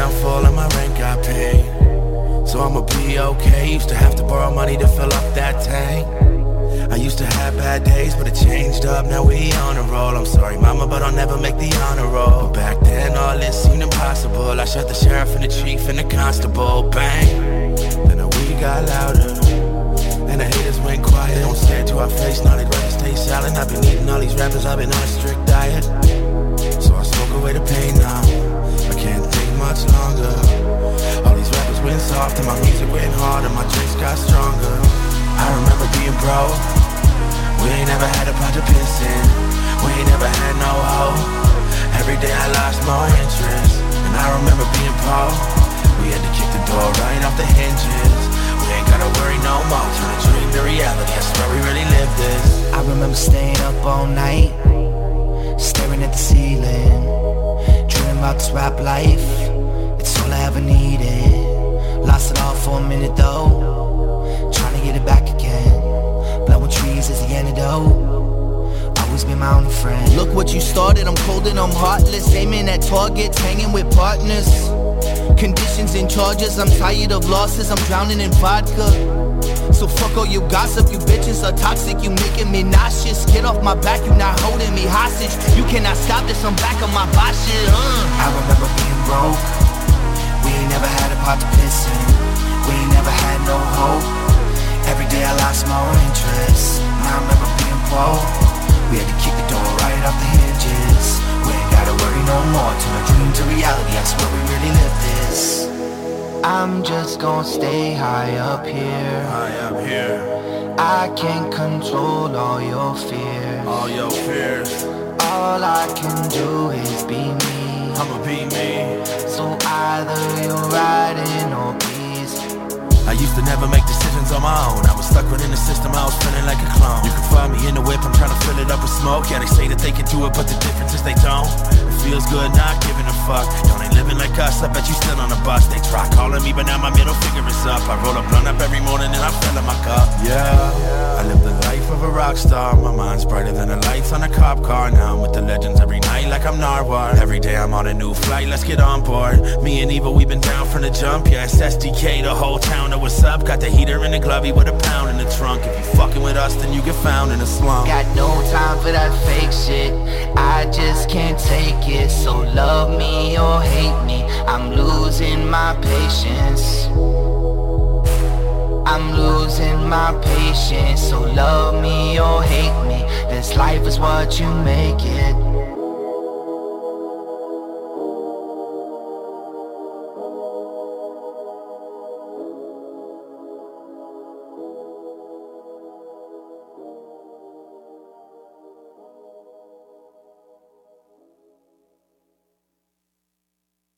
I'm full and my rent got paid, so I'ma be okay. Used to have to borrow money to fill up that tank. I used to have bad days, but it changed up, now we on a roll. I'm sorry mama, but I'll never make the honor roll. But back then all this seemed impossible. I shot the sheriff and the chief and the constable. Bang, then the weed got louder and the haters went quiet. They don't say it to our face, now they'd rather stay silent. I've been eating all these rappers, I've been on a strict diet, so I smoke away the pain now. I can't think much longer. All these rappers went soft and my music went hard and my drinks got stronger. I remember being broke, we ain't never had a pot to piss in, we ain't never had no hoe. Every day I lost more interest, and I remember being poor. We had to kick the door right off the hinges. We ain't gotta worry no more, turn a dream to reality, I swear we really live this. I remember staying up all night, staring at the ceiling, dreaming about this rap life, it's all I ever needed. Lost it all for a minute though, trying to get it back again. Blowing trees is the antidote, always be my only friend. Look what you started, I'm cold and I'm heartless, aiming at targets, hanging with partners. Conditions and charges, I'm tired of losses, I'm drowning in vodka. So fuck all you gossip, you bitches are toxic, you making me nauseous. Get off my back, you not holding me hostage. You cannot stop this, I'm back on my boss shit. I remember being broke, we ain't never had a pot to piss in, we ain't never had no hope. Every day I lost more interest, now I remember being poor. We had to kick the door right off the hinges. We ain't gotta worry no more, turn a dream to reality, I swear we really live this. I'm just gonna stay high up here. High up here, I can't control all your fears. all your fears, All I can do is be me. I'ma be me. So either you're riding or peace. I used to never make decisions on my own. I was stuck within the system, I was feeling like a clone. You can find me in the whip, I'm trying to fill it up with smoke. Yeah, they say that they can do it, but the difference is they don't. It feels good not giving a fuck. Don't ain't living like us, I bet you still on the bus. They try calling me, but now my middle finger is up. I roll a blunt up every morning and I fill up my cup. Yeah, I live the life of a rock star. My mind's brighter than the lights on a cop car. Now I'm with the legends every night like I'm Narwhal. Every day I'm on a new flight, let's get on board. Me and Eva, we been down from the jump. Yeah, it's SDK, the whole town know what's up. Got the heater in the glovey with a pound in the trunk. If you fucking with us, then you get found in a slum. Got no time for that fake shit, I just can't take it. So love me or hate me, I'm losing my patience. I'm losing my patience. So love me or hate me, this life is what you make it.